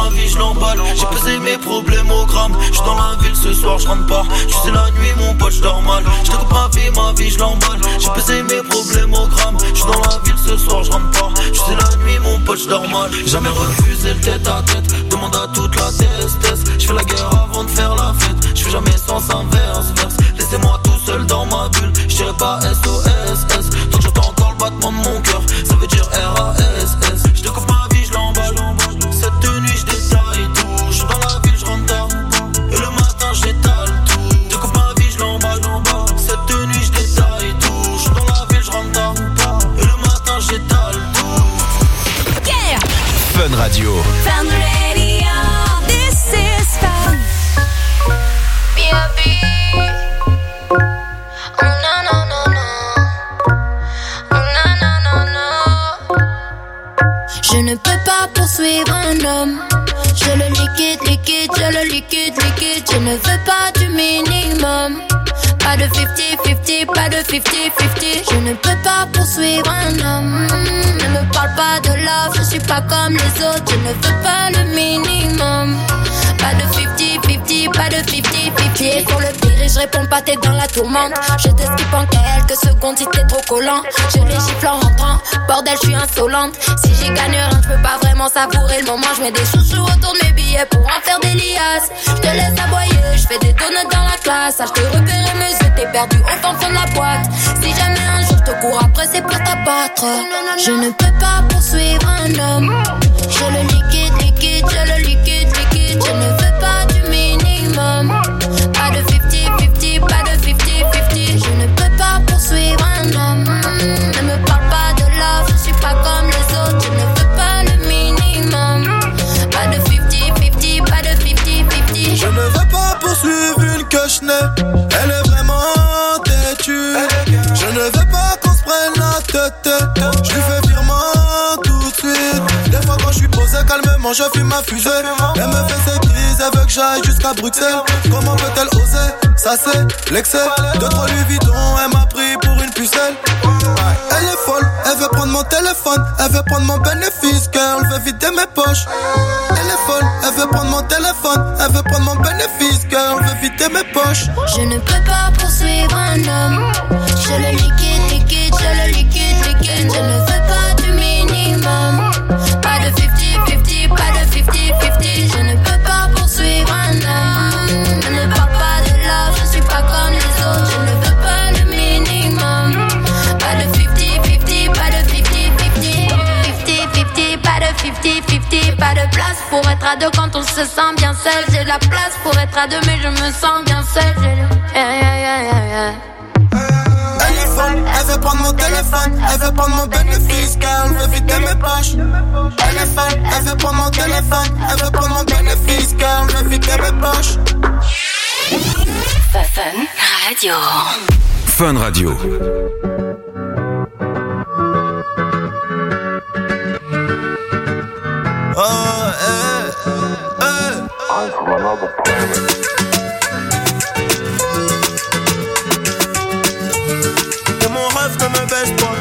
ma vie, je l'emballe. J'ai pesé mes problèmes au gramme. J'suis dans la ville ce soir, je rentre pas. Tu sais la nuit, mon pote, j'dors mal. J'découpe ma vie, je l'emballe. J'ai pesé mes problèmes au gramme. J'suis dans la ville ce soir, je rentre pas. Tu sais la nuit, mon pote, j'dors mal. Jamais refusé le tête à tête. Demande à toute la testesse. J'fais la guerre avant de faire la fête. J'fais jamais sans inverse, verse. Laissez-moi tout seul dans ma bulle. J'dirais pas SOS, tant que j'entends encore le battement de mon cœur. Ça veut dire RASS. J'découvre ma vie, je l'emballe. Cette nuit, j'détaille tout. J'suis dans la ville, j'rentre tard. Et le matin, j'étale tout. Découvre ma vie, je l'emballe. Cette nuit, j'détaille tout. J'suis dans la ville, j'rentre tard. Et le matin, j'étale tout. Yeah! Fun Radio. Fun Radio. This is fun. B.A.B. Oh no no no no. Oh no no no no. Je ne peux pas poursuivre un homme. Je le liquide, je le liquide. Je ne veux pas du minimum. Pas de 50-50, pas de 50-50. Je ne peux pas poursuivre un homme. Ne me parle pas de love, je suis pas comme les autres. Je ne veux pas le minimum. Pas de 50-50, pas de 50-50. Pour le pire et je réponds pas, t'es dans la tourmente. Je t'esquive en quelques secondes si t'es trop collant. Je les gifle en rentrant, bordel je suis insolente. Si j'y gagne rien, je peux pas vraiment savourer le moment. Je mets des chouchous autour de mes billets pour en faire des liasses. Je te laisse aboyer, je fais des donuts dans la classe. Ah, je t'ai repéré mes yeux, t'es perdu au fond de la boîte. Si jamais un jour je te cours après, c'est pour t'abattre. Je ne peux pas poursuivre un homme. Je le liquide, je le liquide. Je ne veux pas du minimum. Pas de 50-50, pas de 50-50. Je ne peux pas poursuivre un homme. Ne me parle pas de love, je suis pas comme les autres. Je ne veux pas le minimum. Pas de 50-50, pas de 50-50. Je ne veux pas poursuivre une que je n'ai. Elle est vraiment têtue. Je ne veux pas qu'on se prenne la tête. Je lui fais virement tout de suite. Des fois quand je suis posé calmement, je fume ma fusée. Elle me fait ses crises, elle veut que j'aille jusqu'à Bruxelles. Comment peut-elle oser? Ça c'est l'excès. De trop Louis Vuitton, elle m'a pris pour une pucelle. Elle est folle, elle veut prendre mon téléphone. Elle veut prendre mon bénéfice, girl, veut vider mes poches. Elle est folle, elle veut prendre mon téléphone. Elle veut prendre mon bénéfice, girl, veut vider mes poches. Je ne peux pas poursuivre un homme. Je le liquide, je le liquide. Je ne veux pas du minimum. Pas de 50-50, pas de 50-50. Je ne peux pas poursuivre un homme. Ne me parle pas de love, je suis pas comme les autres. Je ne veux pas le minimum. Pas de 50-50, pas de 50-50. 50-50, pas de 50-50. Pas de place pour être à deux quand on se sent bien seul. J'ai de la place pour être à deux mais je me sens bien seul. Yeah. Elle est folle, elle veut prendre mon téléphone. Elle veut prendre mon bénéfice, car elle veut vider mes poches. Elle est folle, elle veut prendre mon téléphone. Elle veut prendre mon bénéfice, car elle veut vider mes poches. Fun Radio. Fun Radio. Que mon rêve ne me baisse pas.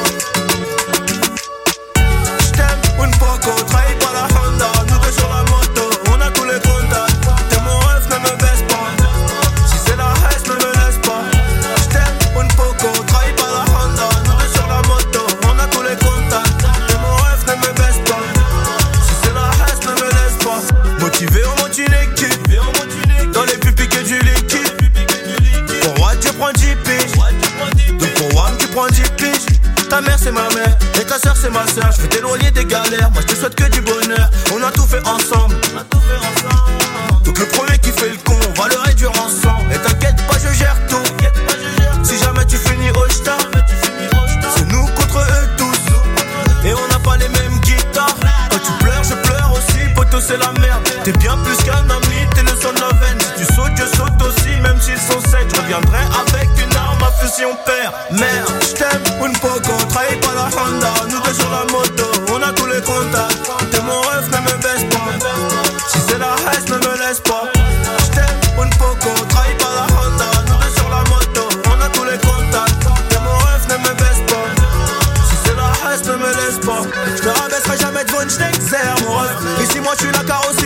J't'aime une poco, trahis par la Honda. Nous deux sur la moto, on a tous les contacts. Que mon rêve ne me baisse pas. Si c'est la haine, ne me laisse pas. J't'aime une poco, trahis par la Honda. Nous deux sur la moto, on a tous les contacts. Que mon rêve ne me baisse pas. Si c'est la haine, ne me laisse pas. Motivé, on monte une équipe. Dans les pupilles piquées du liquide. Pour Watt, tu prends 10 piges. Donc pour Wam, tu prends 10 piges. Ta mère c'est ma mère, et ta soeur c'est ma soeur. Je veux t'éloigner des galères, moi je te souhaite que du bonheur. On a tout fait ensemble. Donc le premier qui fait le con, on va le réduire ensemble. Et t'inquiète pas, je gère tout. Si jamais tu finis au star, c'est nous contre eux tous. Et on n'a pas les mêmes guitares. Quand tu pleures, je pleure aussi. Poto c'est la merde. T'es bien plus qu'un ami, t'es le son de la veine. Si tu sautes, je saute aussi, même s'ils sont 7. Je reviendrai avec une arme à feu si on perd. Merde, j't'aime, une poco, trahi par la Honda. Nous deux sur la moto, on a tous les contacts. T'es mon rêve, ne me baisse pas. Si c'est la haine, ne me laisse pas. J't'aime, une poco, trahi par la Honda. Nous deux sur la moto, on a tous les contacts. T'es mon rêve, ne me baisse pas. Si c'est la haine, ne me laisse pas. Je te rabaisserai jamais devant une schneckzer, mon rêve. Ici moi je suis la carrosse.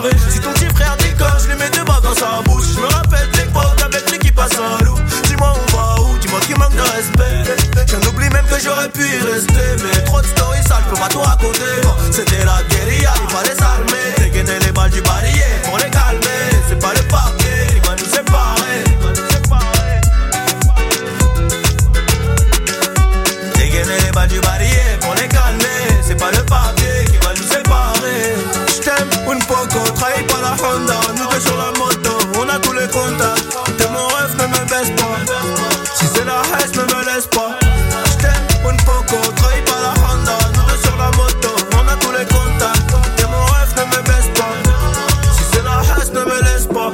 rue. Si ton petit frère déconne, je lui mets deux balles dans sa bouche. Je me rappelle de l'époque avec lui qui passe à loup. Dis-moi on va où, dis-moi qui manque de respect. J'en oublie même que j'aurais pu y rester. Mais trop de stories sales, je peux pas tout raconter. C'était la guérilla, il fallait s'armer. Dégainer les balles du barillet pour les calmer. C'est pas le papier, il va nous séparer. Dégainer les balles du barillet pour les calmer. C'est pas le papier qui va nous séparer. J't'aime, une poco, trahis par la Honda. Nous deux sur la moto, on a tous les contacts. T'es mon rêve, ne me baisse pas. Si c'est la haine, ne me laisse pas. J't'aime, une poco, trahis par la Honda. Nous deux sur la moto, on a tous les contacts. T'es mon rêve, ne me baisse pas. Si c'est la haine, ne me laisse pas.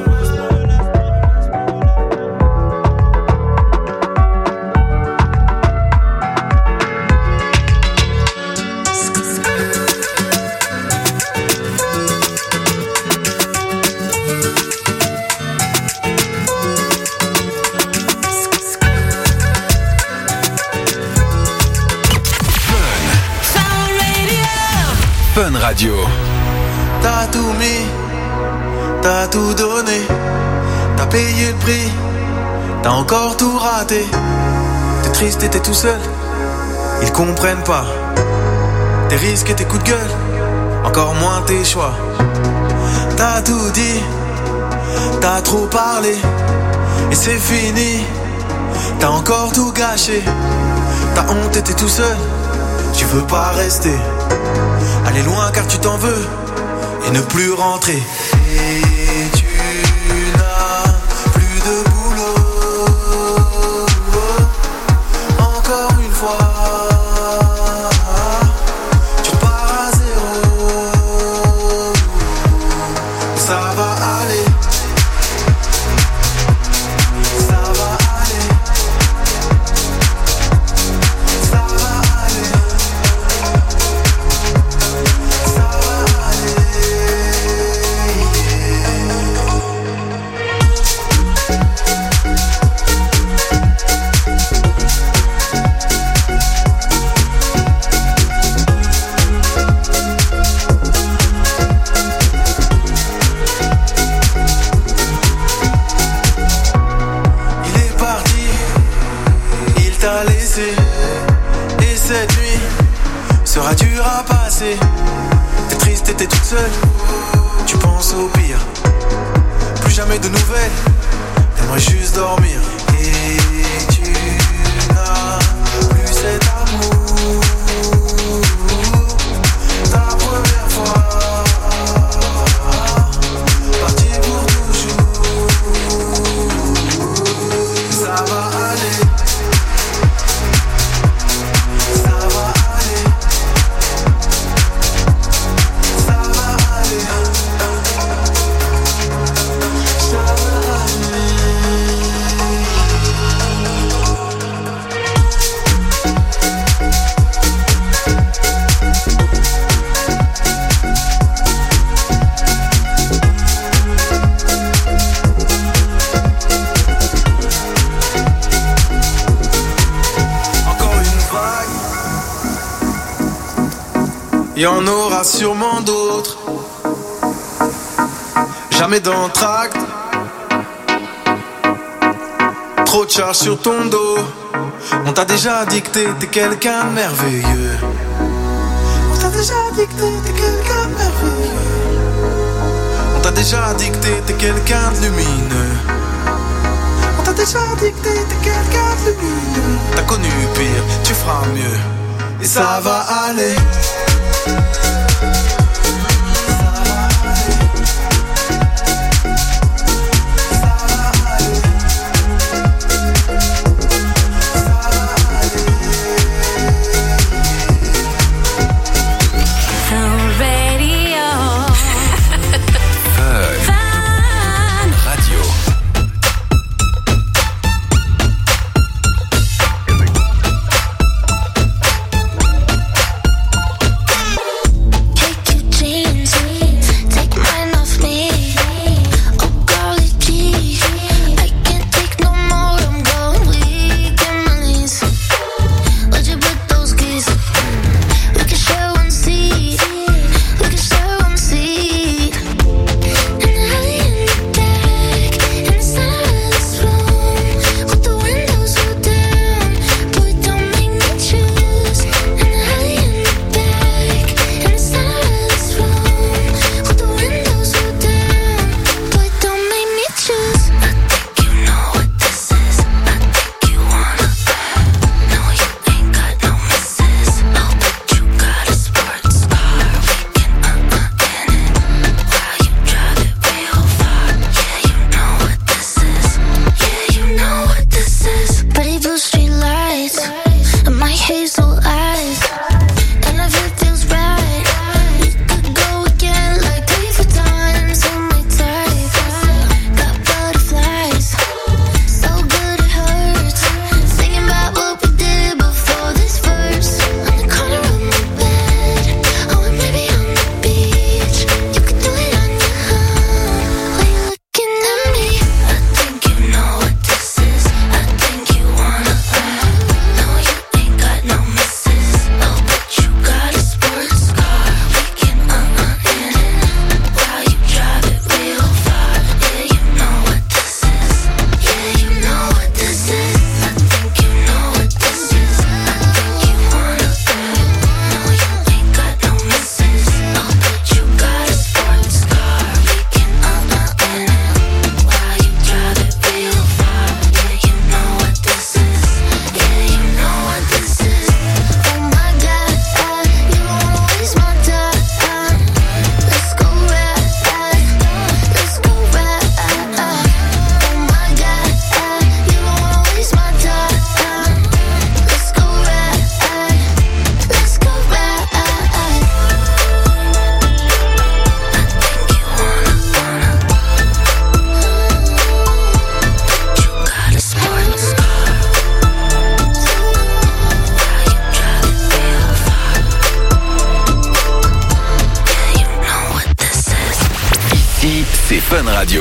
Fun Radio. T'as tout mis, t'as tout donné, t'as payé le prix, t'as encore tout raté. T'es triste et t'es tout seul, ils comprennent pas tes risques et tes coups de gueule, encore moins tes choix. T'as tout dit, t'as trop parlé, et c'est fini, t'as encore tout gâché. T'as honte et t'es tout seul, tu veux pas rester. Aller loin car tu t'en veux et ne plus rentrer. Et tu n'as plus de boulot. Encore une fois, tu repars à zéro. Ça va aller. Ça va aller. Ça va aller. Et cette nuit sera dure à passer. T'es triste et t'es toute seule, tu penses au pire. Plus jamais de nouvelles, t'aimerais juste dormir. Et tu n'as plus cet amour. Ta première fois, parti pour toujours. Ça va aller. Il y en aura sûrement d'autres. Jamais d'entracte. Trop de charges sur ton dos. On t'a déjà dicté, t'es quelqu'un de merveilleux. On t'a déjà dicté, t'es quelqu'un de merveilleux. On t'a déjà dicté, t'es quelqu'un de lumineux. On t'a déjà dicté, t'es quelqu'un de lumineux. T'as connu pire, tu feras mieux. Et ça va aller. Fun Radio.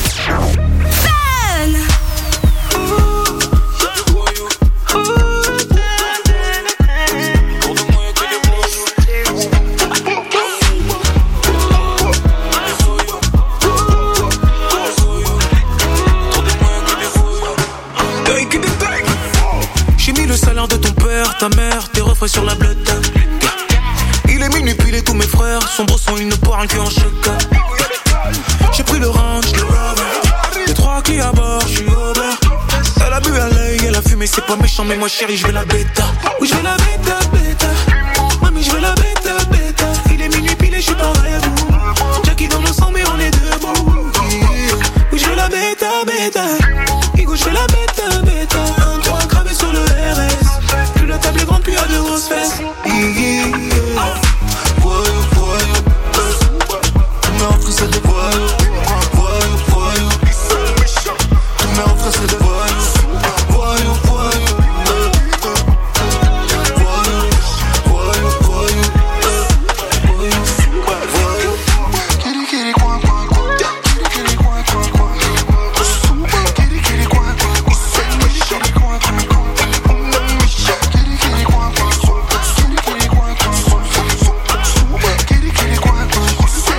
J'ai mis le salaire de ton père, ta mère, tes refrains sur la blotte. Il est minuit puis les tous mes frères sont brossons, ils ne parlent qu'en choc. J'ai pris le range, le rover, les 3 clés à bord, j'suis au bord. Elle a bu à l'œil, elle a fumé, c'est pas méchant, mais moi chérie, j'vais la bêta. Oui, j'vais la bêta, bêta. Mami, j'vais la bêta, bêta. Il est minuit pile et j'suis pas rêve. Jackie dans le sang, mais on est debout. Oui, j'vais la bêta, bêta. Igo, j'vais la bêta, bêta. Un toit gravé sur le RS. Plus la table est grande, plus y'a de grosses fesses. C'est des voyous, voyous, voyous. Tous mes refrains c'est des voyous, voyous, voyous. Voyous, voyous, voyous. Voyous. Kiri kiri coin coin coin. Kiri kiri coin coin coin. Kiri kiri coin coin coin. Kiri coin coin coin. Kiri kiri coin coin coin. Kiri kiri coin coin coin. Kiri kiri coin coin coin.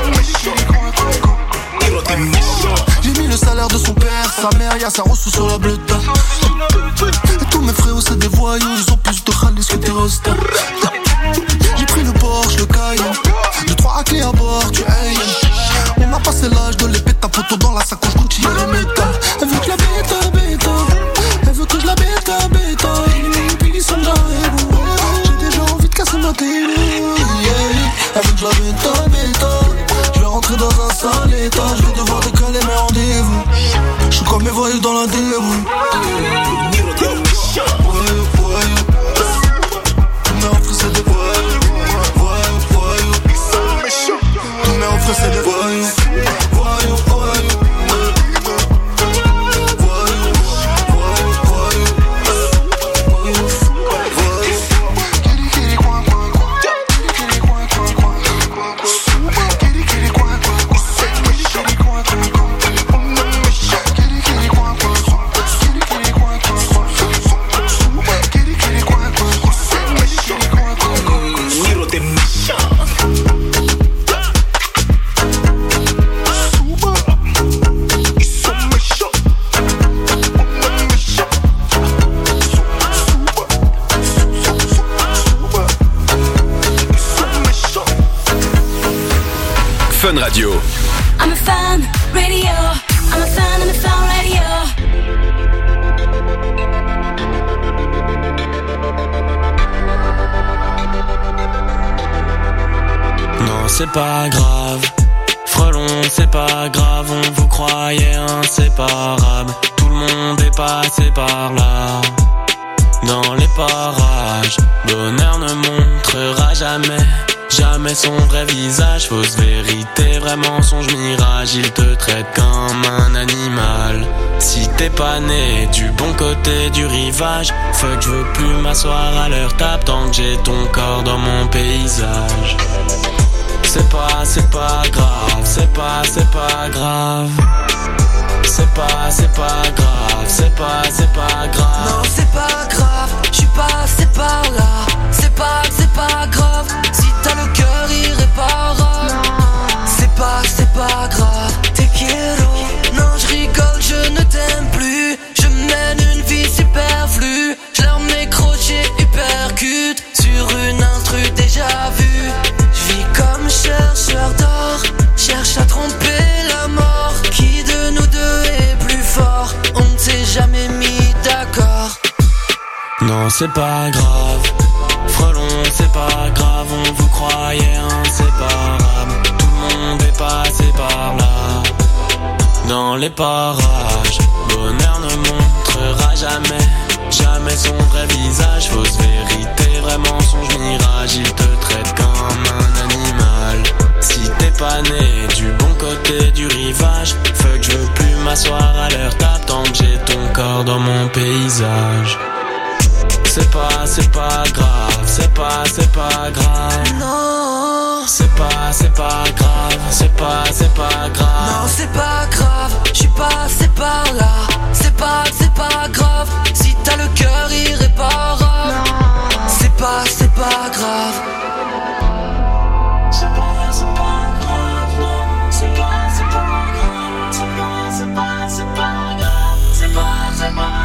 J'ai mis le salaire de son père, sa mère, y'a sa reçu sur la bleuta. Et tous mes frérots c'est des voyous, ils ont plus de khalis que des rostas. J'ai pris le Porsche, le Cayenne, de 3 à clés à bord, tu ailles. On a passé l'âge de l'épée, ta poteau dans la sacoche, Gucci et les méta. Elle veut que je la bêta, bêta. Elle veut que je la bêta, bêta. Puis ils sont là, j'ai déjà envie de casser ma télé. Elle veut que je la bêta, bêta. Rentrer dans un sale état, je vais devoir décaler mes rendez-vous. Je suis comme mes voyous dans la déroule. Voyous, voyous. Tous mes refrains c'est des voyous. Voyous, voyous. Tous mes refrains c'est des voyous. Voyous, voyous. Fun Radio. I'm a fan radio. I'm a fan of the Fun Radio. Non, c'est pas grave. Frelon, c'est pas grave. On vous croyait inséparables. Tout le monde est passé par là. Dans les parages, bonheur ne montrera jamais son vrai visage. Fausse vérité, vrai mensonge, mirage. Il te traite comme un animal. Si t'es pas né du bon côté du rivage, fuck, je veux plus m'asseoir à leur table tant que j'ai ton corps dans mon paysage. C'est pas grave, c'est pas grave. C'est pas grave, c'est pas grave. Non, c'est pas grave, j'suis passé par là. C'est pas grave, si t'as le cœur irréparable. C'est pas grave, te quiero. Non, j'rigole, je ne t'aime plus. Je mène une vie superflue. J'l'arme mes crochets hypercute sur une instru déjà vue. J'vis comme chercheur d'or, cherche à tromper la mort. Qui de nous deux est plus fort? On ne s'est jamais mis d'accord. Non, c'est pas grave. Frelon, c'est pas grave. On vous croyait inséparables. Tout le monde est passé par là. Dans les parages, bonheur ne montrera jamais son vrai visage. Fausse vérité, vrai mensonge, mirage. Il te traite comme un animal. Si t'es pas né du bon côté du rivage, fuck, je veux plus m'asseoir à leur table tant que j'ai ton corps dans mon paysage. C'est pas grave, c'est pas grave. Non, c'est pas c'est pas grave, c'est pas grave. Non, c'est pas grave, j'suis passé par là. C'est pas grave, si t'as le cœur irréparable. C'est pas grave. C'est pas grave, non. C'est pas grave, c'est pas grave. C'est pas grave, c'est pas grave. C'est pas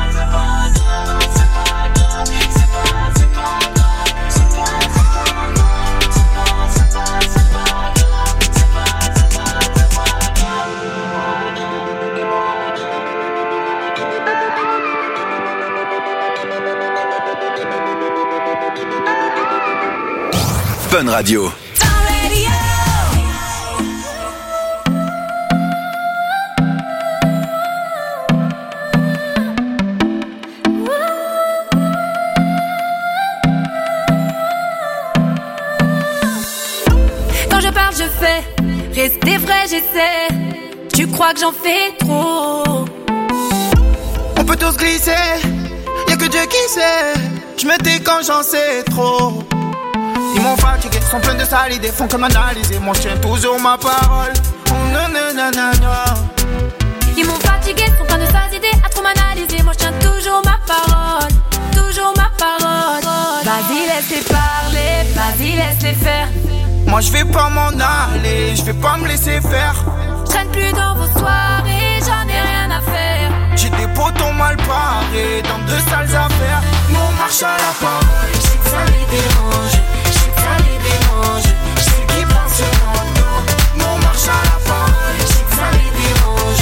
Fun Radio. Quand je parle, je fais. Rester vrai, j'essaie. Tu crois que j'en fais trop? On peut tous glisser, y'a que Dieu qui sait. Je me tais quand j'en sais trop. Ils m'ont fatigué, sont pleins de sales idées, font que m'analyser. Moi je tiens toujours ma parole. Oh nanana. Ils m'ont fatigué, sont pleins de sales idées, à trop m'analyser. Moi je tiens toujours ma parole. Toujours ma parole. Vas-y laisse-les parler, vas-y laisse-les faire. Moi je vais pas m'en aller, je vais pas me laisser faire. Je traîne plus dans vos soirées, j'en ai rien à faire. J'ai des potons mal parés, dans de sales affaires. Nous on marche à la parole. Je sais que ça les dérange. J'sais qui pense sur mon dos. Nous on marche à la parole. J'sais que ça les dérange.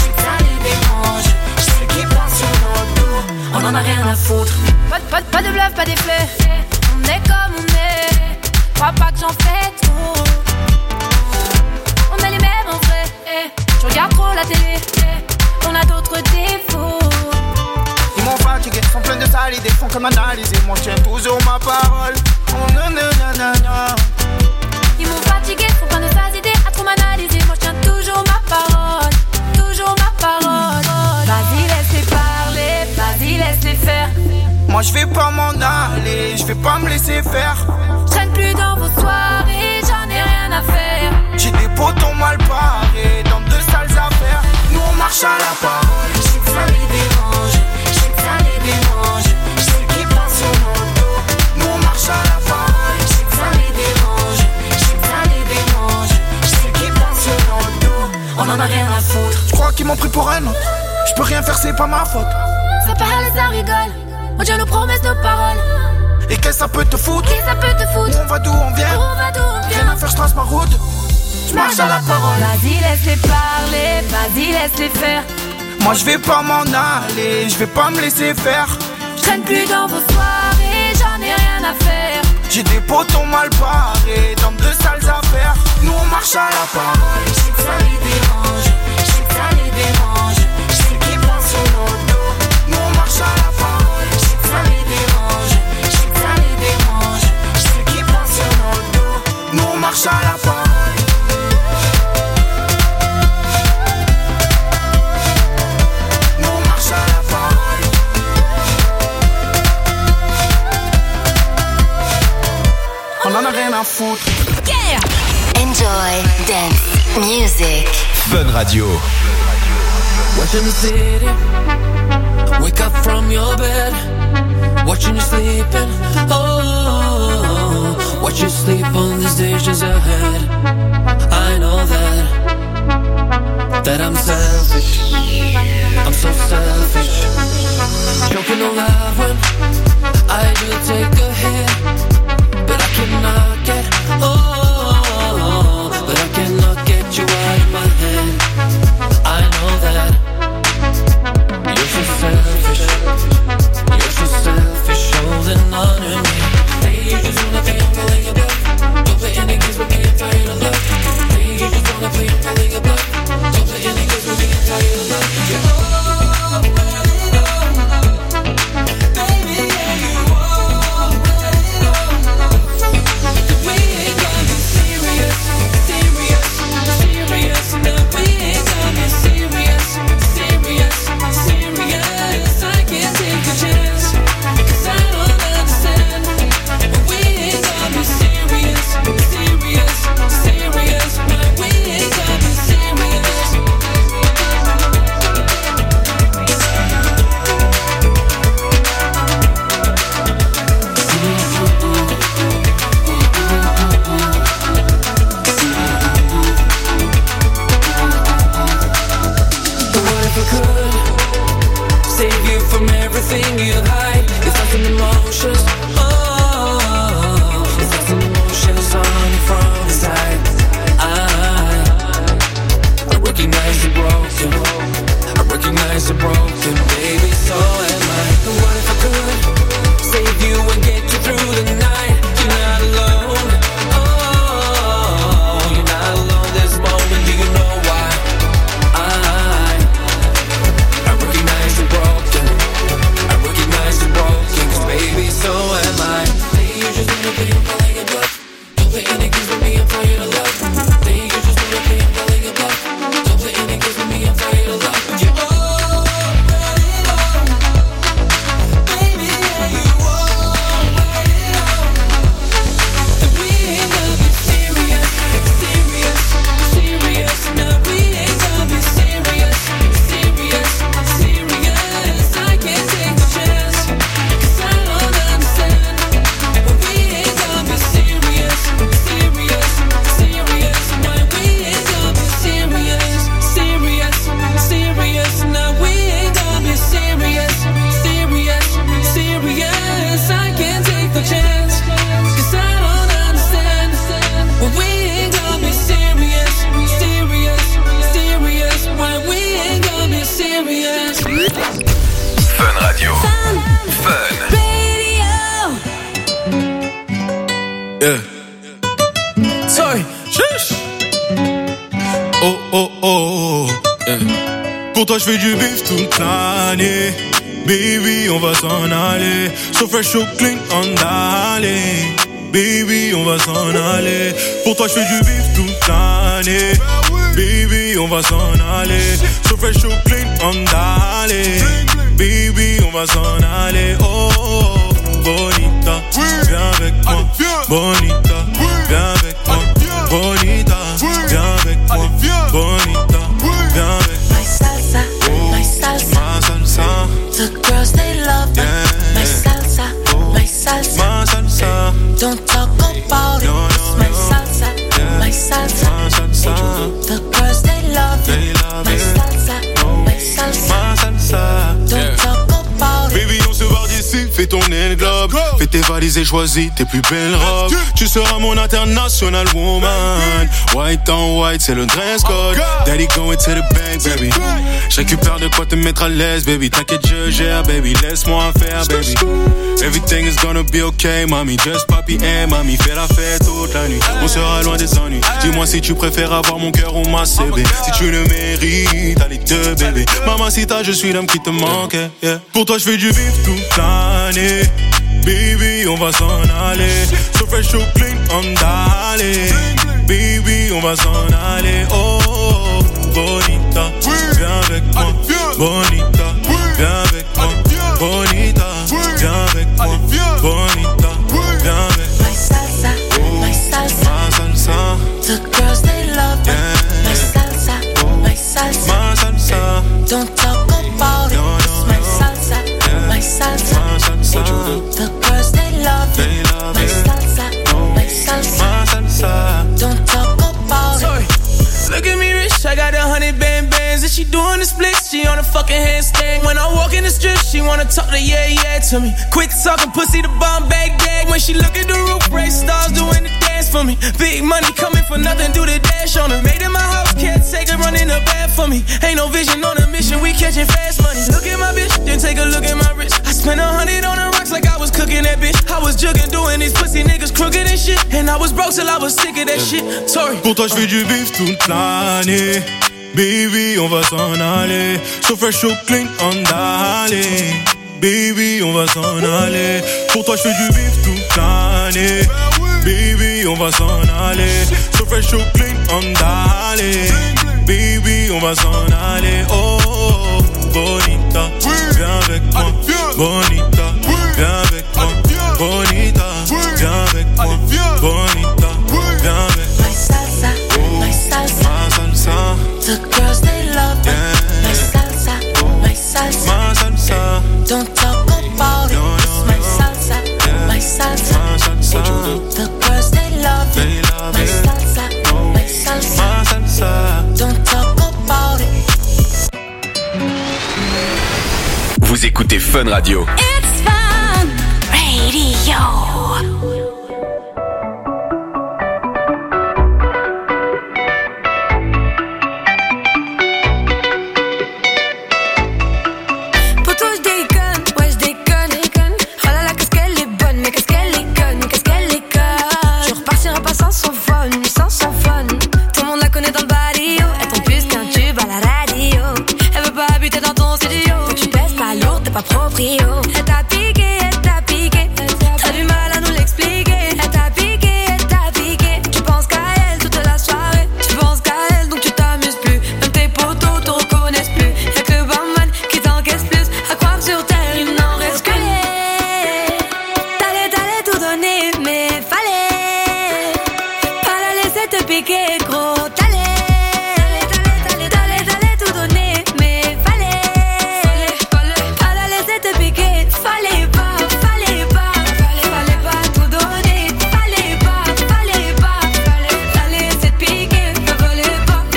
J'sais qui pense sur mon dos. On en a rien à foutre. Pas de bluff, pas d'effet. On est comme on est. Crois pas que j'en fais trop. On est les mêmes en vrai. Je regarde trop la télé. On a d'autres défauts. Ils m'ont fatigué, sont pleins de sales idées, font que m'analyser. Moi je tiens toujours ma parole. Oh nanana. Ils m'ont fatigué, sont pleins de sales idées, à trop m'analyser. Moi je tiens toujours ma parole. Toujours ma parole. Vas-y laisse-les parler, vas-y laisse-les faire. Moi je vais pas m'en aller, je vais pas me laisser faire. Je traîne plus dans vos soirées, j'en ai rien à faire. J'ai des potons mal parés, dans de sales affaires. Nous on marche à la parole. Je sais que ça les dérange. J'sais qui passe sur mon dos. Nous on marche à la parole. Je sais que ça les dérange. J'sais qui passe sur mon dos. On en a rien à foutre. J'crois qu'ils m'ont pris pour un autre. J'peux rien faire, c'est pas ma faute. Ça parle, ça rigole. On tient nos promesses, nos paroles. Et qu'est-ce que ça peut te foutre? Qu'est-ce que ça peut te foutre? Où on va d'où on vient? Rien à faire, j'trace ma route. J'marche à la parole. Vas-y laisse-les parler, vas-y laisse-les faire. Moi je vais pas m'en aller, je vais pas me laisser faire. Je traîne plus dans vos soirées, j'en ai rien à faire. J'ai des potons mal parés, dans de sales affaires. Nous on marche à la parole. Je sais que ça les dérange. Je sais qui passe sur mon dos. Nous on marche à la parole. Je sais que ça les dérange. Je sais qui passe sur mon dos. Nous on marche à la parole. On en a rien à foutre. Yeah! Enjoy dance music. Fun Radio. Watching the city, wake up from your bed, watching you sleeping, oh, watch you sleep on these days ahead. I know that I'm selfish, I'm so selfish, choking on love when I do take a hit, but I cannot get, but I cannot get you out of my head. I know that you're so selfish, holding on to me. Hey, you just wanna play, I'm calling your bluff. Don't play any games with me, I'm tired of love. Hey, you just wanna play, I'm calling your bluff. Don't play any games with me, I'm tired of love. Yeah. Baby, yeah, you already Yeah. Sorry. Shush. Oh, oh, oh. Yeah. Pour toi, je fais du bif toute l'année. Baby, on va s'en aller. So fresh, so clean, on d'aller. Baby, on va s'en aller. Pour toi, je fais du bif toute l'année. Baby, on va s'en aller. So fresh, so clean, on d'aller. Baby, on va s'en aller. Oh, oh, bonita, viens avec moi. Bonita, viens avec moi. Bonita, viens avec moi. Bonita, viens avec moi. My salsa, my salsa, my salsa. The girls they love it. My salsa, my salsa, my salsa. Don't talk about it. It's my salsa, my salsa, my salsa. The girls they love it. My salsa, my salsa, my salsa. Don't talk about it. Baby, on se barre d'ici, fais ton globe. Fais tes valises et choisis tes plus belles robes. Tu seras mon international woman. White on white, c'est le dress code. Daddy going to the bank, baby. Je récupère de quoi te mettre à l'aise, baby. T'inquiète, je gère, baby. Laisse-moi faire, baby. Everything is gonna be okay, mommy. Just papi et mamie. Fais la fête toute la nuit. On sera loin des ennuis. Dis-moi si tu préfères avoir mon cœur ou ma CB. Si tu le mérites, t'as les deux, bébé. Mamacita, je suis l'homme qui te manque. Yeah. Pour toi, je fais du vif toute l'année. Baby, on va s'en aller. So fresh, so clean, on d'aller. Baby, on va s'en aller. Oh, oh, bonita, viens avec moi. Bonita, viens avec moi. Bonita, viens avec moi. Bonita, viens avec moi. My salsa, my salsa, my salsa. The girls they love it. Yeah. My salsa, my salsa, my salsa. Don't talk about it. It's my salsa, my salsa, my salsa. The girls they love it. My salsa, my salsa, my salsa. Don't talk about it. Look at me rich, I got 100 bands and she doing the splits, she on a fucking handstand. When I walk in the strip, she wanna talk to yeah to me. Quit talking pussy to bomb bag. When she look at the roof, break stars doing the dance for me. Big money coming for nothing, do the dash on her. Made in my house, can't take her running the bath for me. Ain't no vision on a mission, we catching fast money. Look at my bitch, then take a look at my wrist. I spent 100 on the rocks like I was cooking that bitch. I was jugging, doing these pussy niggas crooked and shit. And I was broke till I was sick of that shit. Sorry. Pour toi, je fais du bif toute l'année. Baby, on va s'en aller. So fresh, so clean, on d'aller. Baby, on va s'en aller. Pour toi, je fais du bif toute l'année. Baby, on va s'en aller. So fresh, so clean, on d'aller. Baby, on va s'en aller. Oh, oh, bonita, viens avec moi. Bonita, viens avec moi. Bonita, viens avec moi. Bonita, viens avec moi. My salsa, my salsa, my salsa. The girls they love it. Yeah. My salsa, my salsa, my salsa. Don't talk about it. It's my salsa, my salsa, my salsa. The girls they love it. They love my it. salsa, my salsa, my salsa. Don't talk about it. Vous écoutez Fun Radio. It's Fun Radio. Pas proprio. Elle t'a piqué, t'as du mal à nous l'expliquer. Elle t'a piqué, tu penses qu'à elle toute la soirée. Tu penses qu'à elle donc tu t'amuses plus. Même tes potos te reconnaissent plus. Y'a que le barman qui t'encaisse plus. À croire sur terre, il n'en reste que les. T'allais tout donner, mais fallait pas la laisser te piquer, gros. T'allais tout donner, mais fallait te piquer, fallait pas tout donner, fallait pas, la laisser te piquer, me fallait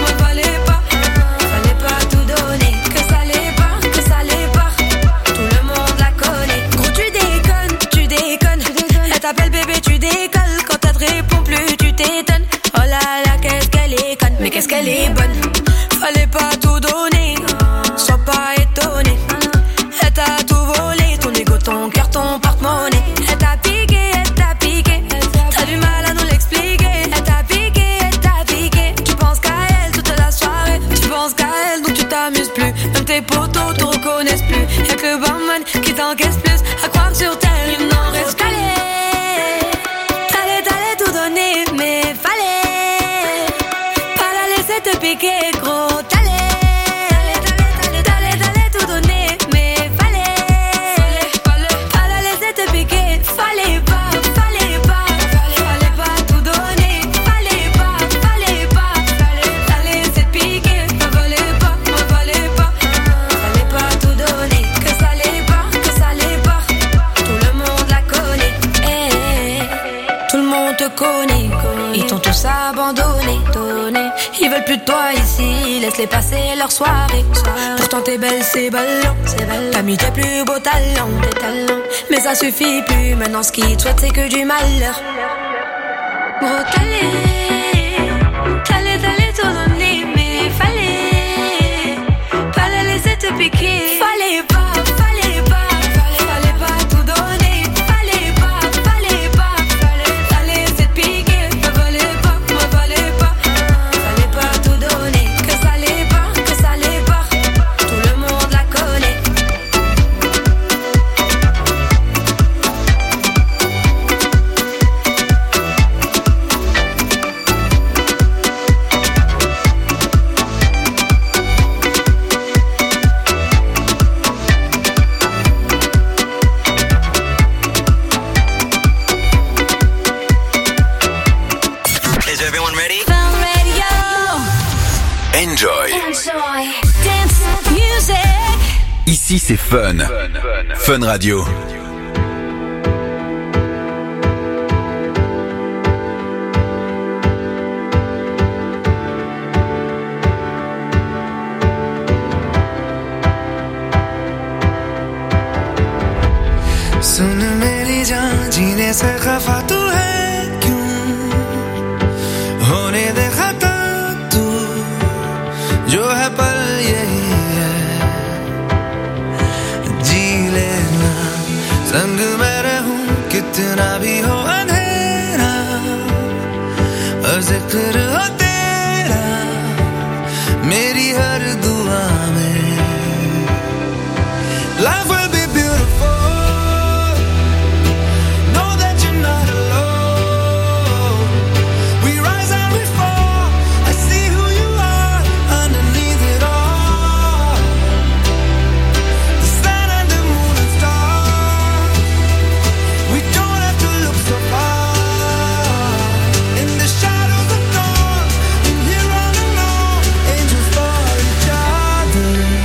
pas tout donner, que ça l'est pas, tout le monde la connaît. Gros tu déconnes, elle t'appelle bébé, tu décolles, quand elle te répond plus, tu t'étonnes. Oh là là, qu'est-ce qu'elle est conne, mais qu'est-ce qu'elle est bonne. Fallait pas tout donner, sois pas étonné. Elle t'a tout volé, ton ego, ton cœur, ton porte-monnaie. Elle t'a piqué, t'as du mal t'encaisses plus à croire sur terre, il n'en reste qu'à t'allais tout donner, mais fallait pas la laisser te piquer, gros. T'allais tout donner, mais fallait pas la laisser te piquer, fallait pas tout donner, fallait pas la laisser te piquer, me volait pas, fallait pas tout donner, que ça l'est pas, tout le monde la connaît, tout le monde te connaît, ils t'ont tous abandonné, ils veulent plus de toi ici, laisse-les passer leur soirée. Pourtant t'es belle, c'est ballon, t'as mis tes plus beaux talents, mais ça suffit plus, maintenant ce qu'ils te souhaitent c'est que du malheur. Gros t'allais tout donner, mais fallait pas la laisser te piquer, fallait pas tout donner, fallait pas la laisser te piquer, me volait pas, fallait pas tout donner, que ça l'est pas, tout le monde la connaît. Is everyone ready? Fun Radio. Enjoy. Dance music. Ici c'est Fun. Fun Radio. सुन मेरी जान जीने से खफा तू है क्यों होने दे खता तू जो है पल यही है जी लेना संग मैं रहूं कितना भी हो अंधेरा और जिक्र हो तेरा मेरी हर दुआ में Life will be beautiful. Angels for each other.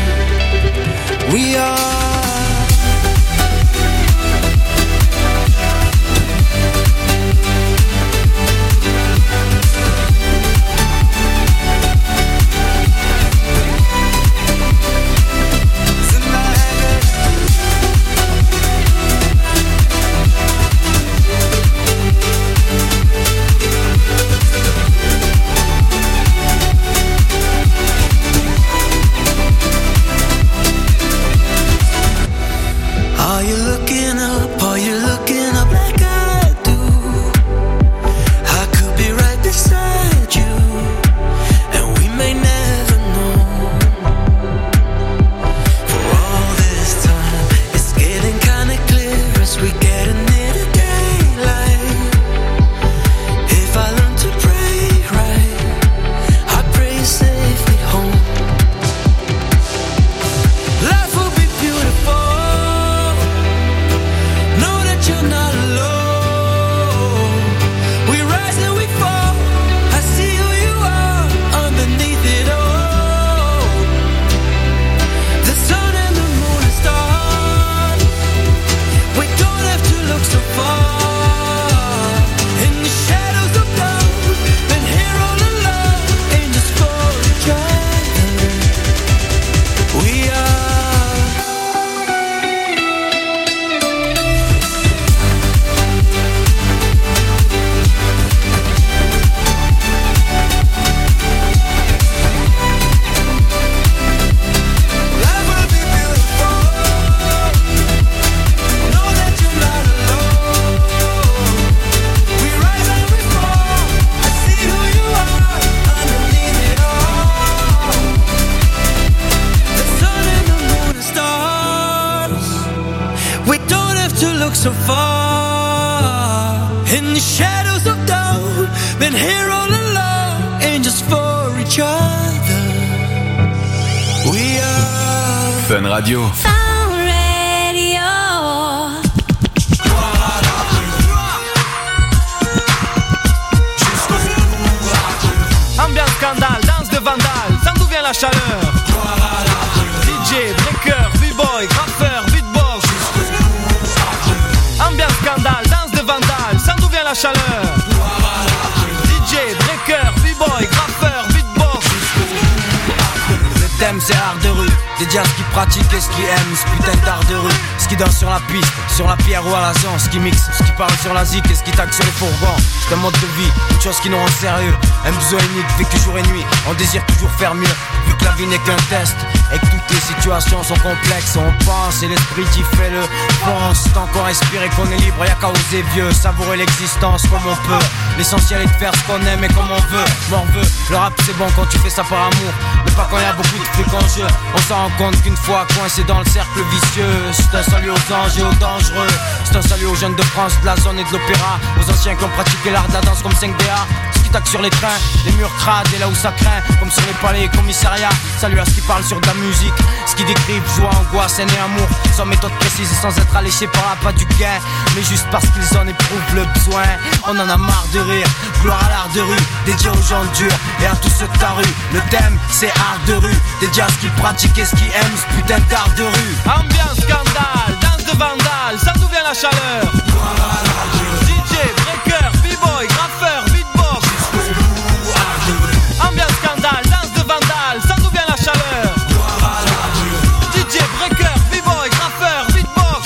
so far in the shadows of dawn. Been here all along, and just for each other. We are Fun Radio. Fun Radio. Ambiance scandale, danse de vandale, sans d'où vient la chaleur. DJ, breaker, b-boy, rappeur, beatbox. Ambiance scandale, danse de vandale, sans d'où vient la chaleur. DJ, breaker, b-boy, rappeur, beatbox. Le thème c'est art de rue, dédié à ce qui pratique et ce qui aime, ce putain d'art de rue. Ce qui danse sur la piste, sur la pierre ou à la zone, ce qui mixe, ce qui parle sur la zik et ce qui tague sur les fourgons. C'est un mode de vie, une chose qui nous rend sérieux. Un besoin unique, vécu jour et nuit, on désire toujours faire mieux. Vu que la vie n'est qu'un test, et que toutes les situations sont complexes, on pense et l'esprit y fait le pense. Tant qu'on respire et qu'on est libre, y'a qu'à oser vieux, savourer l'existence comme on peut. L'essentiel est de faire ce qu'on aime et comme on veut. M'en veut, le rap c'est bon quand tu fais ça par amour, mais pas quand y'a beaucoup de trucs en jeu. On s'en rend compte qu'une fois coincé dans le cercle vicieux. C'est un salut aux anges et aux dangereux. C'est un salut aux jeunes de France, de la zone et de l'opéra. Aux anciens qui ont pratiqué l'art de la danse comme 5DA. Ce qui taque sur les trains, les murs crades et là où ça craint, comme sur les palais et commissariats. Salut à ce qui parle sur de la musique, ce qui décrivent joie, angoisse, haine et amour, sans méthode précise et sans être alléché par la pas du gain, mais juste parce qu'ils en éprouvent le besoin. On en a marre de rire, gloire à l'art de rue, dédié aux gens durs et à tous ceux de ta rue. Le thème c'est art de rue, dédié à ce qu'ils pratiquent et ce qu'ils aiment, ce putain d'art de rue. Ambiance scandale, danse de vandale, ça d'où vient la chaleur. DJ, breaker, b-boy, rappeur, beatbox. Ambiance scandale, danse de vandale, ça d'où vient la chaleur. DJ, breaker, b-boy, rappeur, beatbox.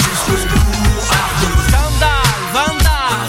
Scandale, vandale.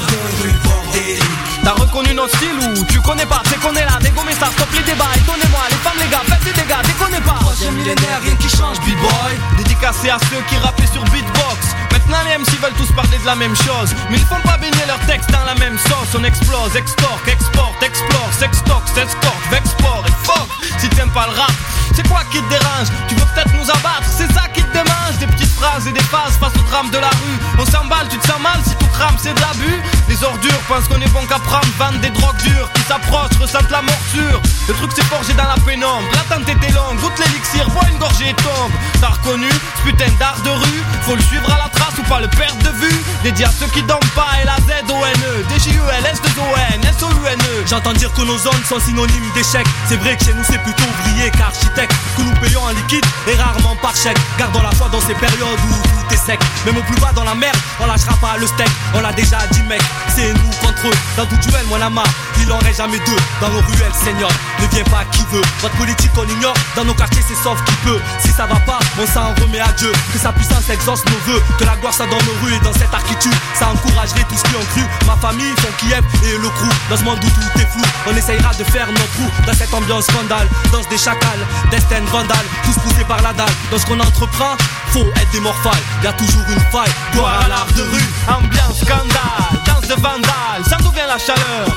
T'as reconnu notre style ou tu connais pas? C'est qu'on est là, dégommez ça, stop les débats et donnez-moi les femmes, les gars, faites des dégâts, déconnez pas. Troisième millénaire, rien qui change, b-boy. Dédicacé à ceux qui rappaient sur beatbox. Maintenant les MC veulent tous parler de la même chose, mais ils font pas baigner leurs textes dans la même sauce. On explose, extorque, exporte, explore, sextox, s'escorte, vexport et fuck. Si t'aimes pas le rap, c'est quoi qui te dérange? Tu veux peut-être nous abattre, c'est ça qui te démange. Des petites phrases et des phases face au drame de la rue. On s'emballe, tu te sens mal si tout crame, c'est de l'abus. Les ordures pensent qu'on est bon qu'à prendre, vendent des drogues dures. Qui s'approchent, ressentent la morsure. Le truc c'est forgé dans la pénombre. L'attente était longue, goûte l'élixir, bois une gorgée et tombe. T'as reconnu ce putain d'art de rue? Faut le suivre à la trace ou pas le perdre de vue. Dédié à ceux qui dorment pas, L-A-Z-O-N-E, D-J-U-L-S-2-O-N, S-O-U-N-E. J'entends dire que nos zones sont synonymes d'échec. C'est vrai que chez nous c'est plutôt ouvrier qu'architecte, que nous payons en liquide et rarement par chèque. Gardons la foi dans ces périodes où tout est sec. Même au plus bas dans la merde, on lâchera pas le steak. On l'a déjà dit mec, c'est nous contre eux. Dans tout duel, moi la marre, il en reste jamais deux. Dans nos ruelles, Seigneur, ne vient pas qui veut. Votre politique on ignore, dans nos quartiers c'est sauf qui peut. Si ça va pas, on s'en remet à Dieu. Que sa puissance exauce nos vœux, que la gloire soit dans nos rues et dans cette architecture. Ça encouragerait tous ceux qui ont cru. Ma famille, son Kiev et le crew. Dans ce monde où tout est flou, on essayera de faire notre trou. Dans cette ambiance scandale, danse des chacals, destin vandale, tous poussés par la dalle. Dans ce qu'on entreprend, faut être des morphales. Y'a toujours une faille, gloire à l'art de rue. Ambiance scandale, danse de vandale, ça d'où vient la chaleur.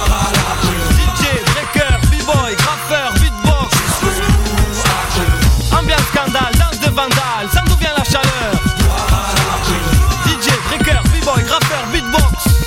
DJ, breaker, b-boy, rappeur, beatbox. Ambiance scandale, danse de vandale, ça d'où vient la chaleur. DJ, breaker, b-boy, rappeur, beatbox.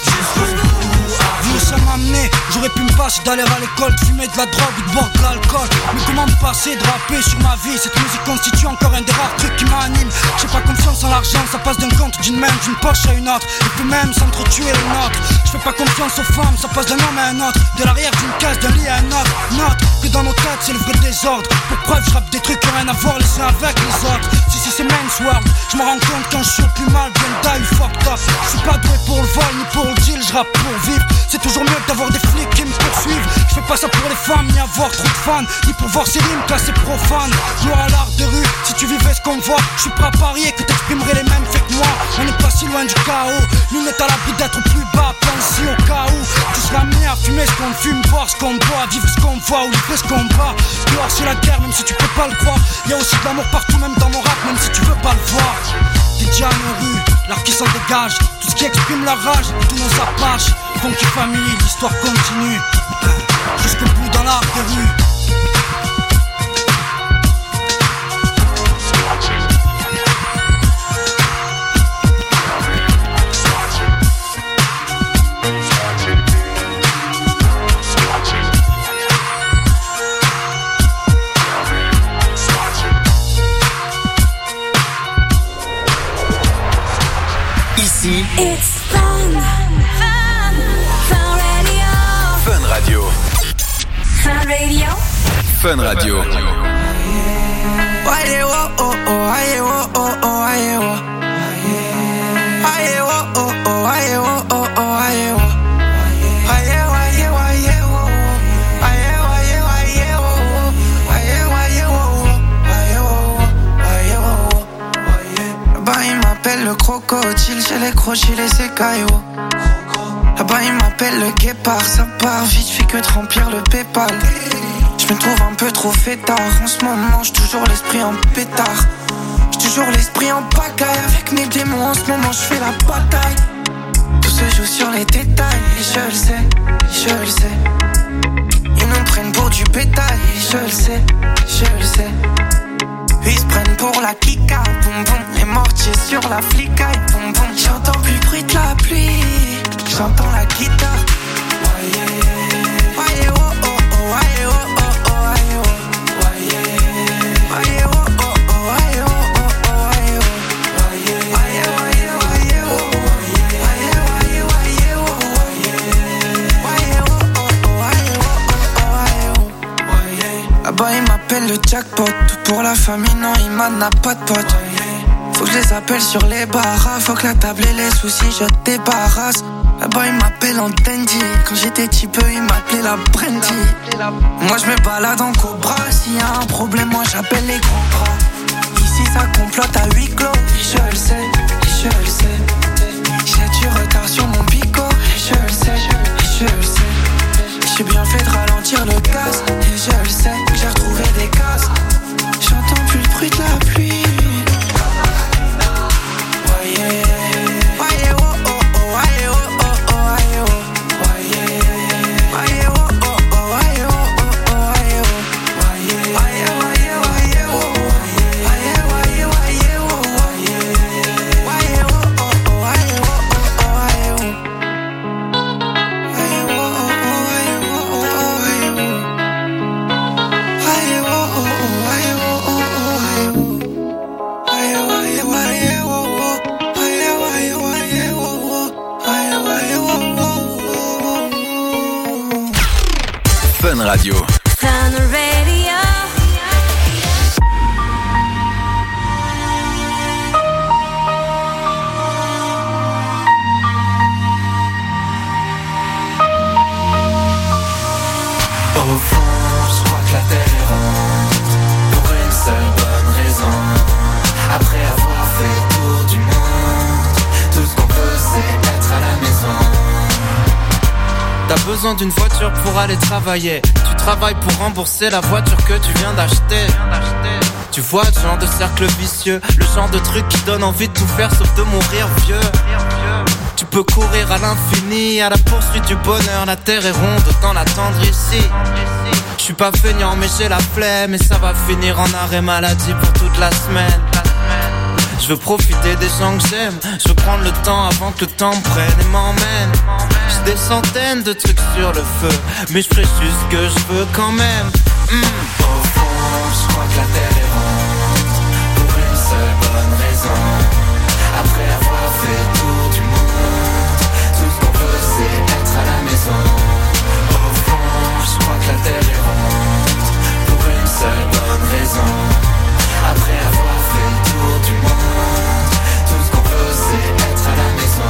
Nous sommes amenés, j'aurais pu me passer d'aller à l'école, de fumer de la drogue ou de boire de l'alcool. Mais comment me passer de rapper sur ma vie? Cette musique constitue encore un des rares trucs qui m'anime. J'ai pas confiance en l'argent, ça passe d'un compte, d'une main, d'une poche à une autre. Et puis même s'entretuer les nôtres. Je fais pas confiance aux femmes, ça passe d'un homme à un autre. De l'arrière d'une case, d'un lit à un autre. Note que dans nos têtes c'est le vrai désordre. Pour preuve je rappe des trucs qui ont rien à voir les uns avec les autres. Si c'est Men's World, je me rends compte quand je suis au plus mal, bien die, fucked up. Je suis pas doué pour le vol ni pour le deal, je rappe pour vivre. C'est toujours mieux que d'avoir des flics qui me poursuivent. Je fais pas ça pour les femmes, ni avoir trop de fans, ni pour voir ces rimes classées profanes. Gloire à l'art de rue, si tu vivais ce qu'on voit, je suis prêt à parier que t'exprimerais les mêmes faits que moi. On n'est pas si loin du chaos, l'une est à l'abri d'être plus bas, pense au cas où. Tu seras amené à fumer ce qu'on fume, boire ce qu'on boit, vivre ce qu'on voit ou livrer ce qu'on bat. Gloire c'est la guerre, même si tu peux pas le croire. Y'a aussi de l'amour partout, même dans mon rap, même si tu veux pas le voir. Dédié à nos rues, l'art qui s'en dégage, tout ce qui exprime la rage, tous nos apaches. Funky Family, l'histoire continue, jusqu'au bout dans l'art de rue. Fun Radio. Fun Radio. Le crocodile, j'ai les crochets, les écailles. Là-bas il m'appelle le guépard. Ça part vite, j'fais que de remplir le Paypal. J'me trouve un peu trop fêtard. En ce moment j'suis toujours l'esprit en pétard. J'suis toujours l'esprit en pagaille. Avec mes démons en ce moment j'fais la bataille. Tout se joue sur les détails. Et je le sais, je le sais. Ils nous prennent pour du bétail. Et je le sais, je le sais. Ils se prennent pour la kika, boum boum. Les mortiers sur la flicaille, boum boum. J'entends plus le bruit de la pluie, j'entends la guitare. Waye oh oh oh, waye oh oh oh, waye oh. Waye oh oh oh, waye oh oh oh, waye oh. Waye waye waye oh, waye waye waye oh, waye oh oh oh, waye oh oh oh, waye. Là-bas il m'appelle le jackpot. Tout pour la famille, non il m'en a pas de pote. Faut que je les appelle sur les barras. Faut que la table et les soucis je débarrasse. Là-bas il m'appelle en dandy. Quand j'étais petit peu il m'appelait la brandy. Moi je me balade en cobra. S'il y a un problème moi j'appelle les grands bras. Ici ça complote à huis clos. Et je le sais, et je le sais. J'ai du retard sur mon bico. Et je le sais, et je le sais. J'ai bien fait de ralentir le gaz. Et je le sais, j'ai retrouvé des cases. J'entends plus le bruit de la pluie. Fun Radio. Fun Radio. Au fond, je crois que la terre est ronde, pour une seule bonne raison. Après avoir fait le tour du monde, tout ce qu'on veut c'est être à la maison. T'as besoin d'une voiture pour aller travailler. Tu travailles pour rembourser la voiture que tu viens d'acheter. Tu vois le genre de cercle vicieux, le genre de truc qui donne envie de tout faire sauf de mourir vieux. Tu peux courir à l'infini, à la poursuite du bonheur. La terre est ronde, autant l'attendre ici. Je suis pas feignant mais j'ai la flemme. Et ça va finir en arrêt maladie pour toute la semaine. Je veux profiter des gens que j'aime. Je veux prendre le temps avant que le temps me prenne et m'emmène. J'ai des centaines de trucs sur le feu, mais je ferai juste ce que je veux quand même. Au fond, je crois que la terre est ronde, pour une seule bonne raison. Après avoir fait le tour du monde, tout ce qu'on veut c'est être à la maison. Au fond, je crois que la terre est ronde, pour une seule bonne raison. Après avoir fait le tour du monde, tout ce qu'on veut c'est être à la maison.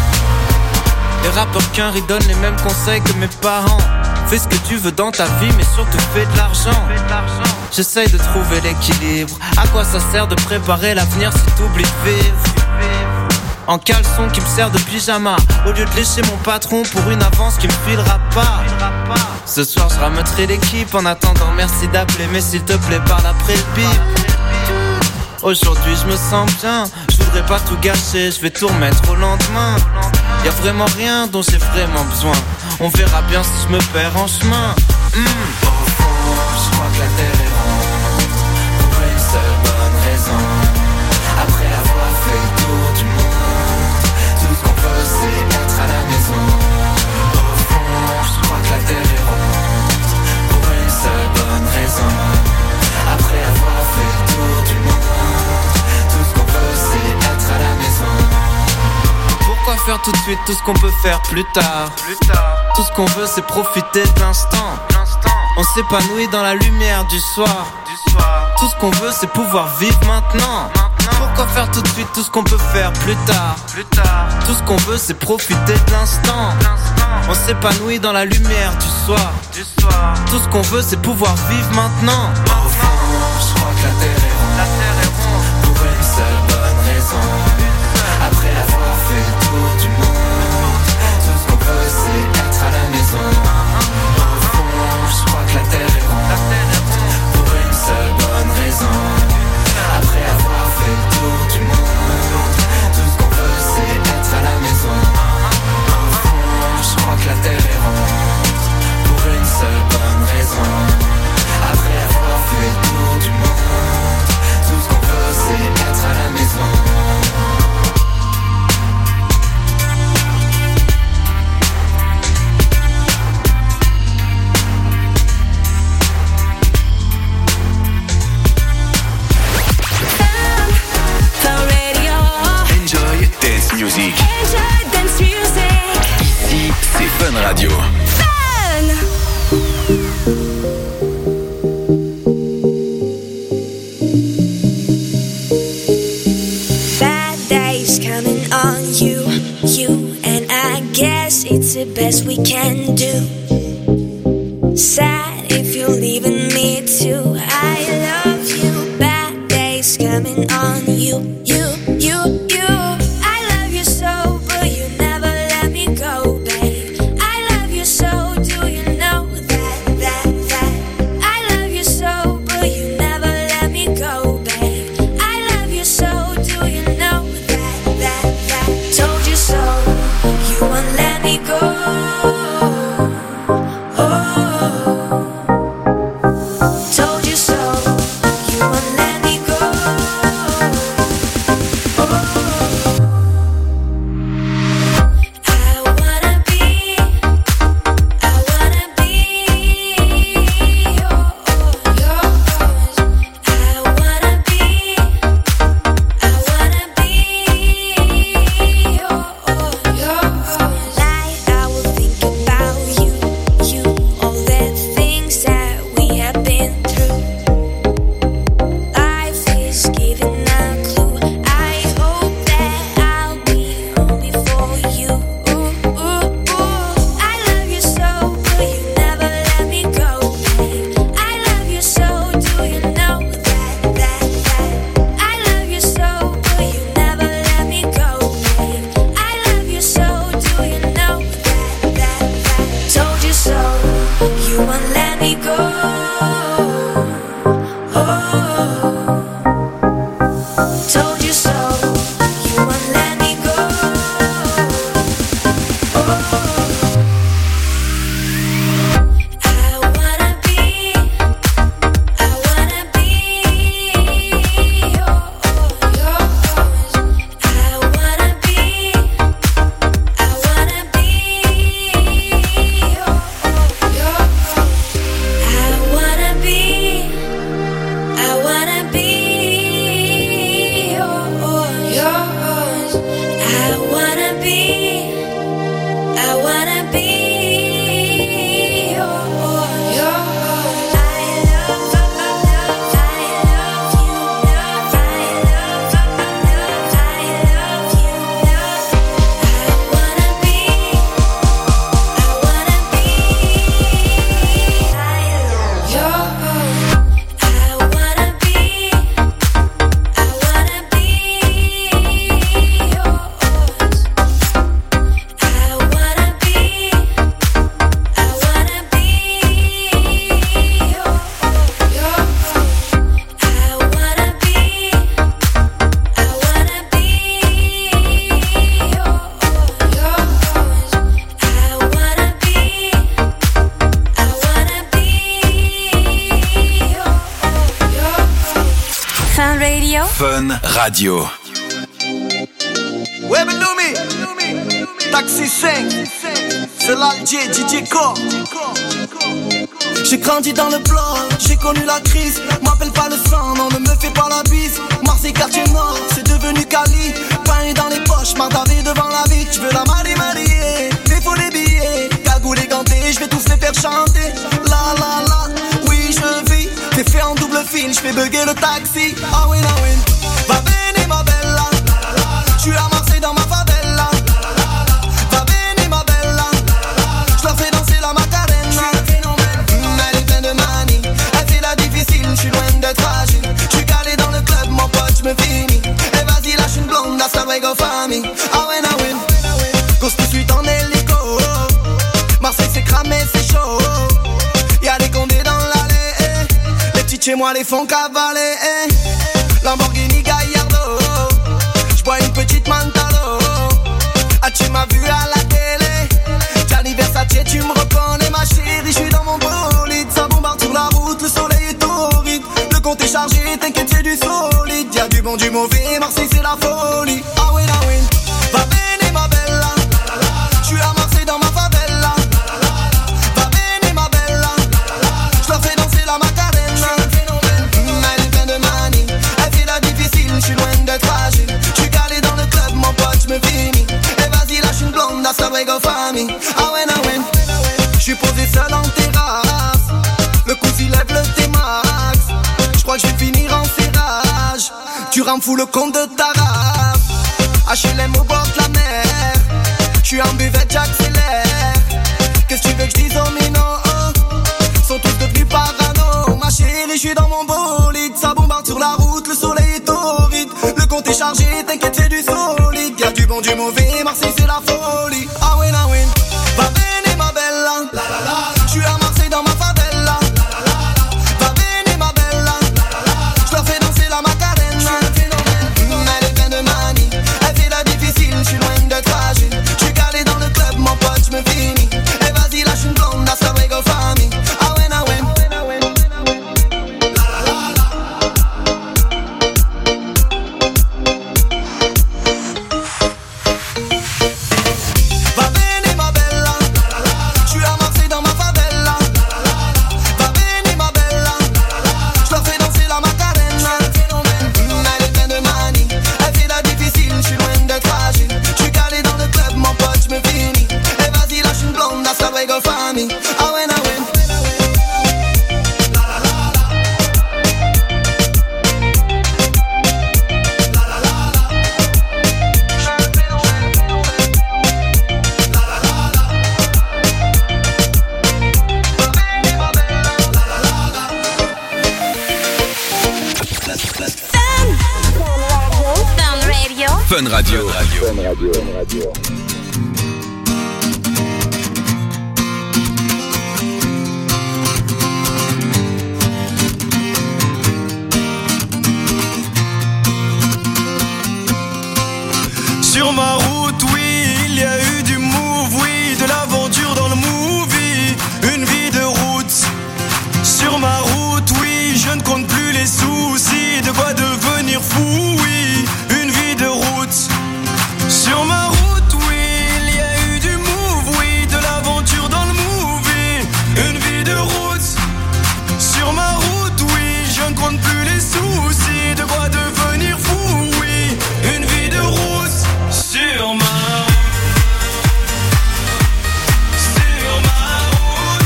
Les rappeurs qu'un riz donnent les mêmes conseils que mes parents. Fais ce que tu veux dans ta vie mais surtout fais de l'argent. J'essaye de trouver l'équilibre. À quoi ça sert de préparer l'avenir si t'oublies de vivre? En caleçon qui me sert de pyjama, au lieu de lécher mon patron pour une avance qui me filera pas. Ce soir je rameuterai l'équipe. En attendant merci d'appeler, mais s'il te plaît parle après le bip. Aujourd'hui je me sens bien, je voudrais pas tout gâcher, je vais tout remettre au lendemain. Y'a vraiment rien dont j'ai vraiment besoin. On verra bien si je me perds en chemin. Au fond, je crois que la terre est ronde, pour une seule bonne raison. Après avoir fait le tour du monde, tout ce qu'on veut c'est être à la maison. Au fond, je crois que la terre est ronde, pour une seule bonne raison. Après avoir fait le tour du monde, tout ce qu'on veut c'est être à la maison. Pourquoi faire tout de suite tout ce qu'on peut faire plus tard? Tout ce qu'on veut c'est profiter de l'instant. On s'épanouit dans la lumière du soir. Tout ce qu'on veut c'est pouvoir vivre maintenant. Pourquoi faire tout de suite tout ce qu'on peut faire plus tard? Tout ce qu'on veut c'est profiter de l'instant. On s'épanouit dans la lumière du soir. Tout ce qu'on veut c'est pouvoir vivre maintenant. Au fond, je crois que la terre est ronde, pour une seule bonne raison. Après avoir fait le tour du monde, tout ce qu'on veut c'est être à la maison. Au fond, je crois que la terre est ronde, pour une seule bonne raison. Après avoir fait le tour du monde, tout ce qu'on veut c'est être à la maison. Au fond, je crois que la terre est ronde, pour une seule bonne raison. Après avoir fait le tour du monde, tout ce qu'on veut c'est être à la maison. Enjoy Dance Music. Enjoy dance music. Ici, c'est Fun Radio. Bad days coming on you, and I guess it's the best we can do. Sad if you're leaving me too. I love you. Bad days coming on you. I love you so, but you never let me go, babe. I love you so, do you know that? I love you so, but you never let me go, babe. I love you so, do you know that? Told you so, you won't let me go. Told you so, you won't let me go. Fun Radio. Ouais, mais Noumi, Taxi 5, c'est l'Alger, DJ Core. J'ai grandi dans le bloc, j'ai connu la crise. M'appelle pas le sang, non, ne me fais pas la bise. Marseille, quartier nord, c'est devenu Cali. Pain dans les poches, mardavé devant la vie. Je veux la marier, mais faut les billets. Cagoule et ganté, je vais tous les faire chanter. La la la. j'fais bugger le taxi. Ah win, va bene ma bella. J'suis à Marseille dans ma favela. Va bene ma bella. J'leur fais danser la Macarena. Elle est pleine de manie, elle fait la difficile, j'suis loin d'être fragile. J'suis calé dans le club, mon pote, j'me finis. Et vas-y lâche une blonde, hasta luego famille. Ah win, cause tout de suite en hélico. Marseille c'est cramé, c'est chaud. Y'a des condés dans l'allée. Les petites chez moi les font cavaler. Lamborghini Gallardo. J'bois une petite Mantalo. Ah tu m'as vu à la télé. Gianni Versace tu me reconnais ma chérie. J'suis dans mon bolide. Ça bombarde sur la route, le soleil est torride. Le compte est chargé, t'inquiète c'est du solide. Y'a du bon, du mauvais, Marseille c'est la folie. Ah win, va bene ma bella. J'suis à Marseille dans ma favela. Va bene ma bella. J'leur fais danser la Macarena. Elle est pleine de manie, elle fait la difficile, j'suis loin d'être fragile. J'suis calé dans le club, mon pote, j'me finis. Et vas-y lâche une blonde, hasta luego famille. Ah win, j'suis posé seul en terrasse. Le coup s'il lève le T-Max. J'crois que j'vais finir en serrage. Tu rends fou le compte de ta race. HLM au bord de la mer. J'suis en buvette, j'accélère. Qu'est-ce que tu veux que j'dise aux minots? Sont tous devenus parano. Ma chérie, j'suis dans mon bolide. Ça bombarde sur la route, le soleil est torride. Le compte est chargé, t'inquiète c'est du solide. Y'a du bon, du mauvais, Marseille c'est la folie. Ah win, va bene ma bella. J'suis à Marseille dans ma favela. Va bene ma bella. J'leur fais danser la Macarena. Elle est pleine de manie, elle fait la difficile, j'suis loin d'être fragile. J'suis calé dans le club, mon pote, j'me finis. Et vas-y lâche une blonde, hasta luego famille. Ah win, va bene ma bella. J'suis à Marseille dans ma favela. Va bene ma bella. J'leur fais danser la Macarena. Elle est pleine de manie, elle fait la difficile, j'suis loin d'être fragile. J'suis calé dans le club, mon pote, j'me finis. Et vas-y lâche une blonde, hasta luego famille. Ah win, Fun Radio. Sur ma route, oui, il y a eu du move, oui, de l'aventure dans le movie, une vie de route. Sur ma route, oui, je ne compte plus les soucis, de quoi devenir fou, oui, une vie de route. Sur ma route, oui, il y a eu du move, oui, de l'aventure dans le movie, une vie de route. Sur ma route, oui, je ne compte plus les soucis, de quoi devenir fou, oui, une vie de route. Sur ma route, sur ma route,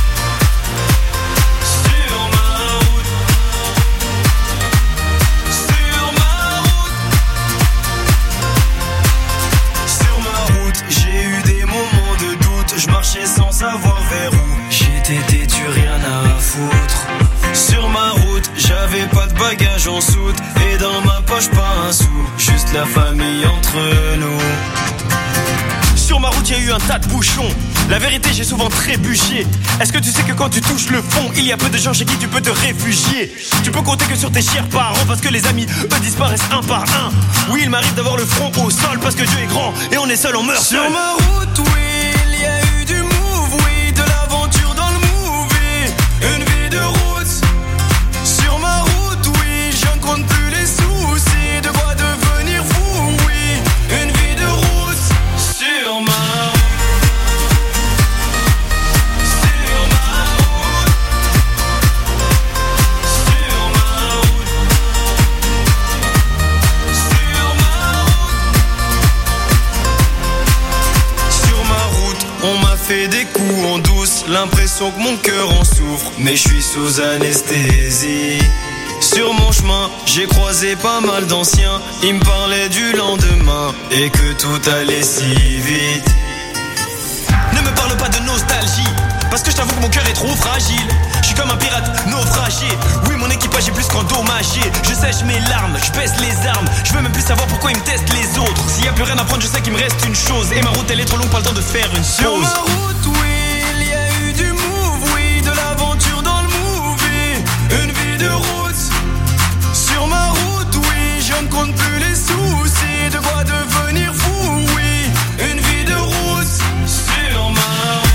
sur ma route, sur ma route, sur ma route, j'ai eu des moments de doute, je marchais sans savoir vers où. J'étais têtu, rien à foutre. Sur ma route, j'avais pas de bagages en soute, et dans ma poche pas un sou, juste la famille entre nous. Sur ma route, il y a eu un tas de bouchons. La vérité, j'ai souvent trébuché. Est-ce que tu sais que quand tu touches le fond, il y a peu de gens chez qui tu peux te réfugier? Tu peux compter que sur tes chers parents, parce que les amis, eux, disparaissent un par un. Oui, il m'arrive d'avoir le front au sol, parce que Dieu est grand, et on est seul, on meurt seul. Sur ma route, oui, il y a eu du move, oui, de l'aventure dans le movie, une vie de route. Sur ma route, oui, je ne compte plus les soucis, de quoi devenir fou, oui, une vie de route. Sur ma route, sur ma route, sur ma route, sur ma route, sur ma route, on m'a fait des coups en douce, l'impression que mon cœur en souffre, mais je suis sous anesthésie. Sur mon chemin, j'ai croisé pas mal d'anciens. Ils me parlaient du lendemain et que tout allait si vite. Ne me parle pas de nostalgie, parce que je t'avoue que mon cœur est trop fragile. Je suis comme un pirate naufragé. Oui, mon équipage est plus qu'endommagé. Je sèche mes larmes, je baisse les armes. Je veux même plus savoir pourquoi ils me testent les autres. S'il y a plus rien à prendre, je sais qu'il me reste une chose. Et ma route elle est trop longue, pas le temps de faire une Sur pause. ma route, oui, il y a eu du move, oui, de l'aventure dans le movie. Une vie de route. Sur ma route, oui, je ne compte plus les soucis. De quoi devenir fou, oui. Une vie de route. Sur ma route.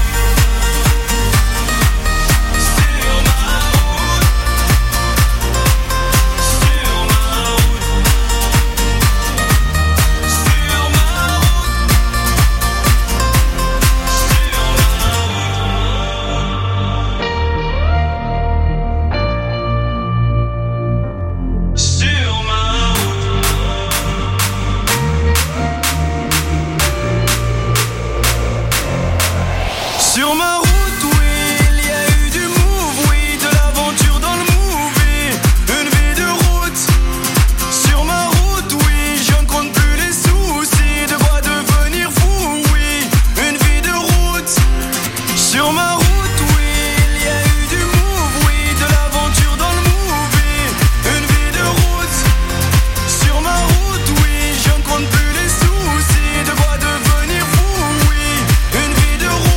Sur ma route, oui, il y a eu du move, oui, de l'aventure dans le movie. Une vie de route. Sur ma route, oui, je ne compte plus les soucis. De quoi devenir fou, oui. Une vie de route. Sur ma route, oui, il y a eu du move, oui, de l'aventure dans le movie. Une vie de route. Sur ma route, oui, je ne compte plus les soucis. De quoi devenir fou, oui. Une vie de route.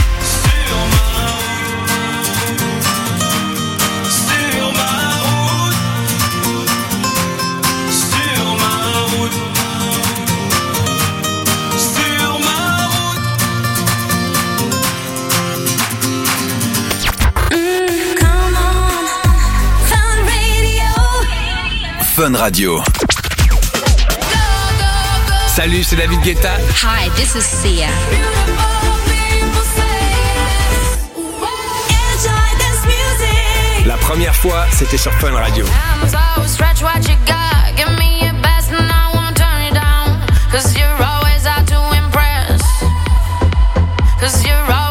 Fun Radio. Salut, c'est David Guetta. Hi, this is Sia. La première fois, c'était sur Fun Radio. Cause you're always out to impress. Cause you're always